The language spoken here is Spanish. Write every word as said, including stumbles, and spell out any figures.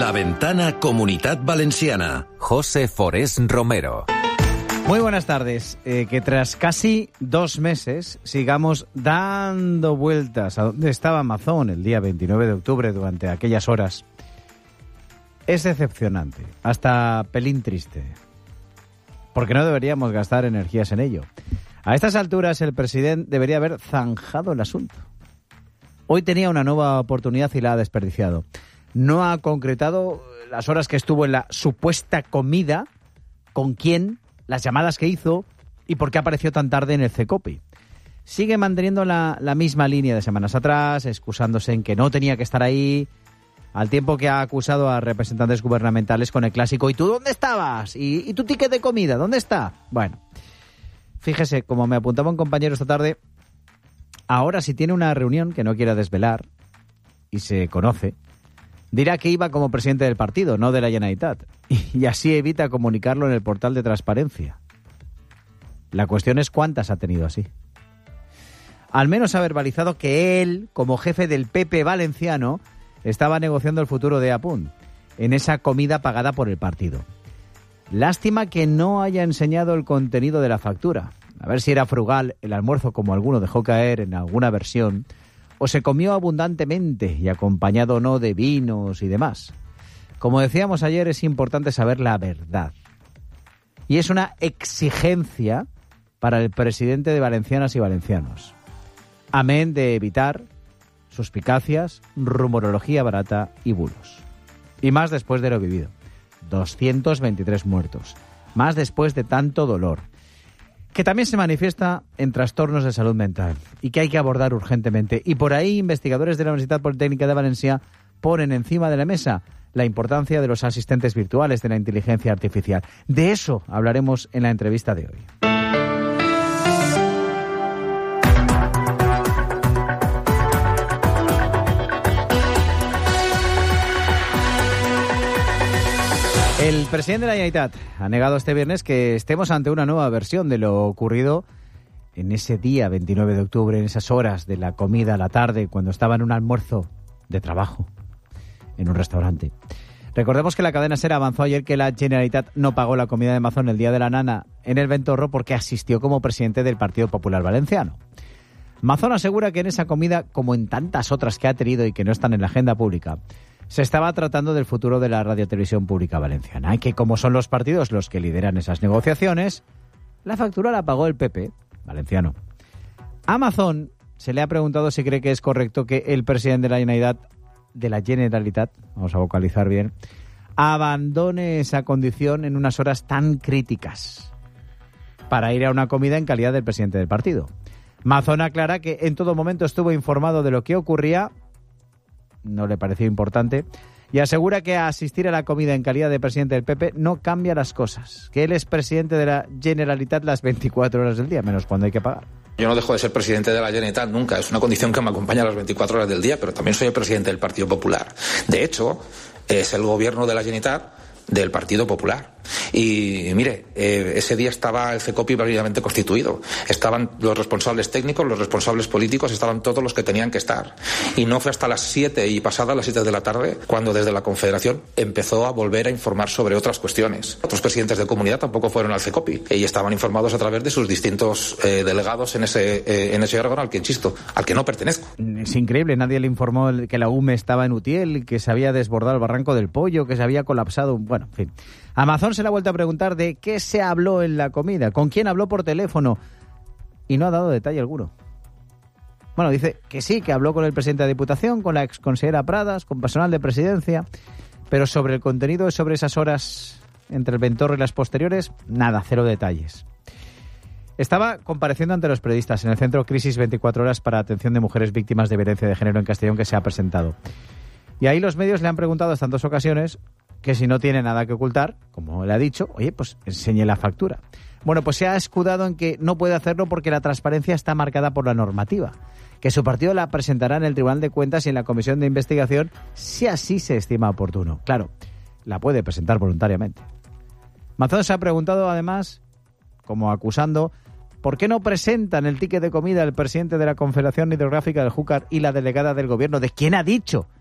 La Ventana Comunitat Valenciana. José Forés Romero. Muy buenas tardes. Eh, que tras casi dos meses sigamos dando vueltas a donde estaba Amazon el día veintinueve de octubre durante aquellas horas es decepcionante, hasta pelín triste, porque no deberíamos gastar energías en ello. A estas alturas el presidente debería haber zanjado el asunto. Hoy tenía una nueva oportunidad y la ha desperdiciado. No ha concretado las horas que estuvo en la supuesta comida, con quién, las llamadas que hizo y por qué apareció tan tarde en el CECOPI. Sigue manteniendo la, la misma línea de semanas atrás, excusándose en que no tenía que estar ahí, al tiempo que ha acusado a representantes gubernamentales con el clásico ¿y tú dónde estabas? ¿Y, y tu ticket de comida? ¿Dónde está? Bueno, fíjese, como me apuntaba un compañero esta tarde, ahora si tiene una reunión que no quiera desvelar y se conoce, dirá que iba como presidente del partido, no de la Generalitat, y así evita comunicarlo en el portal de transparencia. La cuestión es cuántas ha tenido así. Al menos ha verbalizado que él, como jefe del P P valenciano, estaba negociando el futuro de Apunt en esa comida pagada por el partido. Lástima que no haya enseñado el contenido de la factura. A ver si era frugal el almuerzo, como alguno dejó caer en alguna versión, o se comió abundantemente y acompañado o no de vinos y demás. Como decíamos ayer, es importante saber la verdad. Y es una exigencia para el presidente de valencianas y valencianos. Amén de evitar suspicacias, rumorología barata y bulos. Y más después de lo vivido. doscientos veintitrés muertos. Más después de tanto dolor. Que también se manifiesta en trastornos de salud mental y que hay que abordar urgentemente. Y por ahí investigadores de la Universidad Politécnica de Valencia ponen encima de la mesa la importancia de los asistentes virtuales de la inteligencia artificial. De eso hablaremos en la entrevista de hoy. El presidente de la Generalitat ha negado este viernes que estemos ante una nueva versión de lo ocurrido en ese día veintinueve de octubre, en esas horas de la comida a la tarde, cuando estaba en un almuerzo de trabajo en un restaurante. Recordemos que la cadena SER avanzó ayer que la Generalitat no pagó la comida de Amazon el día de la nana en el Ventorro porque asistió como presidente del Partido Popular Valenciano. Mazón asegura que en esa comida, como en tantas otras que ha tenido y que no están en la agenda pública, se estaba tratando del futuro de la radiotelevisión pública valenciana y que, como son los partidos los que lideran esas negociaciones, la factura la pagó el P P valenciano. A Amazon se le ha preguntado si cree que es correcto que el presidente de la Generalitat, de la Generalitat, vamos a vocalizar bien, abandone esa condición en unas horas tan críticas para ir a una comida en calidad del presidente del partido. Mazón aclara que en todo momento estuvo informado de lo que ocurría, no le pareció importante, y asegura que asistir a la comida en calidad de presidente del P P no cambia las cosas, que él es presidente de la Generalitat las veinticuatro horas del día, menos cuando hay que pagar. Yo no dejo de ser presidente de la Generalitat nunca, es una condición que me acompaña las veinticuatro horas del día, pero también soy el presidente del Partido Popular. De hecho, es el gobierno de la Generalitat del Partido Popular. Y mire, eh, ese día estaba el CECOPI válidamente constituido. Estaban los responsables técnicos, los responsables políticos, estaban todos los que tenían que estar. Y no fue hasta las siete y pasadas las siete de la tarde cuando desde la Confederación empezó a volver a informar sobre otras cuestiones. Otros presidentes de comunidad tampoco fueron al CECOPI y estaban informados a través de sus distintos eh, delegados en ese, eh, en ese órgano al que, insisto, al que no pertenezco. Es increíble, nadie le informó que la U M E estaba en Utiel, que se había desbordado el barranco del Pollo, que se había colapsado, bueno, en fin. Amazon se le ha vuelto a preguntar de qué se habló en la comida, con quién habló por teléfono, y no ha dado detalle alguno. Bueno, dice que sí, que habló con el presidente de la Diputación, con la exconsejera Pradas, con personal de presidencia, pero sobre el contenido, sobre esas horas entre el Ventorro y las posteriores, nada, cero detalles. Estaba compareciendo ante los periodistas en el Centro Crisis veinticuatro horas para atención de mujeres víctimas de violencia de género en Castellón, que se ha presentado. Y ahí los medios le han preguntado hasta en dos ocasiones que si no tiene nada que ocultar, como le ha dicho, oye, pues enseñe la factura. Bueno, pues se ha escudado en que no puede hacerlo porque la transparencia está marcada por la normativa, que su partido la presentará en el Tribunal de Cuentas y en la Comisión de Investigación si así se estima oportuno. Claro, la puede presentar voluntariamente. Mazón se ha preguntado además, como acusando, ¿por qué no presentan el ticket de comida el presidente de la Confederación Hidrográfica del Júcar y la delegada del Gobierno? ¿De quién ha dicho